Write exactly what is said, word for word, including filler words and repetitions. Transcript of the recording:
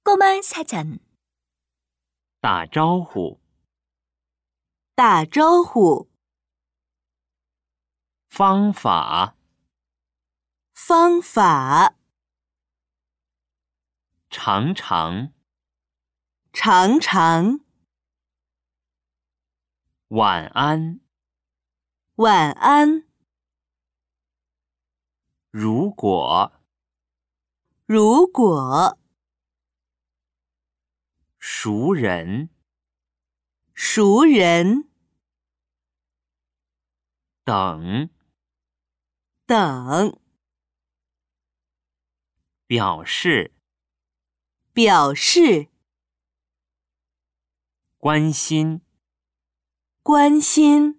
꼬마 사전 打招呼打招呼方法方法常常常常晚安晚安如果如果熟人熟人等等表示表示关心关心